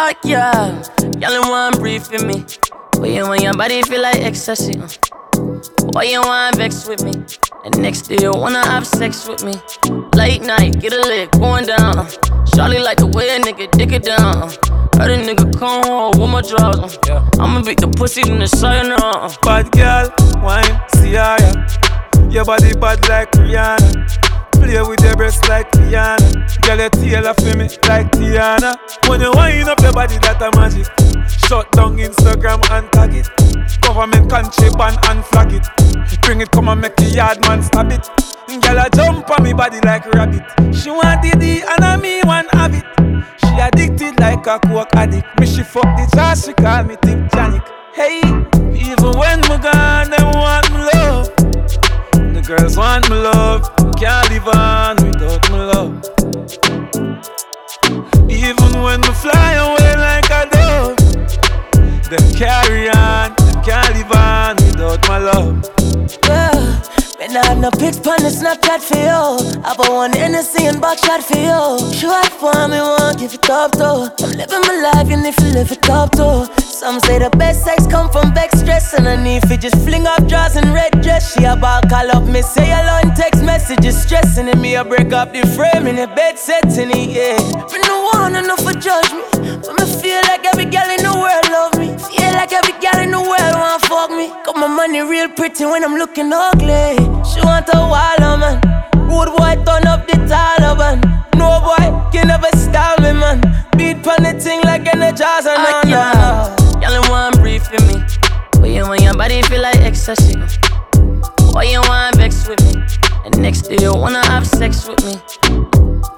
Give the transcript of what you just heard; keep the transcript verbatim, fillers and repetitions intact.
Ah, yeah, y'all want breathe with me. But you want your body feel like ecstasy. uh. Why you want vex with me? And next day you wanna have sex with me. Late night, get a lick, going down. uh. Charlie like the way a nigga dick it down. uh. Heard a nigga come home with my drawers. uh. yeah. I'ma beat the pussy in the side now. Uh. Bad girl, wine, see ya. Your body bad like Rihanna. Play with your breasts like Rihanna. Girl, your tail a for me like Tiana. When you wind up your body, that a magic. Shut down Instagram and tag it. Government country ban and flag it. Bring it, come and make the yard man stab it. Girl, a jump on me body like rabbit. She want the D and a me one have it. She addicted like a coke addict. Me she fuck the jar, she call me Tip Janik. Hey, even when me gone, them want me love. The girls want me love. Can't live on without my love. Even when we fly away like a dove, them carry on. Them can't live on without my love. Yeah, man, I have no pics on the Snapchat for you. I bought one Hennessy and backshot for you. Short for me, won't give it up though. I'm living my life, you need to live it up though. Some say the best sex come from back stress, and I need to just fling up drawers and red dress. She about call up me, say hello and text messages, stressing in me. I break up the frame in the bed setting it, yeah. Me no want enough for judge me, but me feel like every girl in the world love me. Feel like every girl in the world want fuck me. Got my money real pretty when I'm looking ugly. She want a wilder man. Rude boy turn up the Taliban. No boy can never stop me, man. Beat pon the thing like Energizer, no, no. Y'all want breathe with me. But you want your body feel like ecstasy. Why you want vex with me? And next day you wanna have sex with me.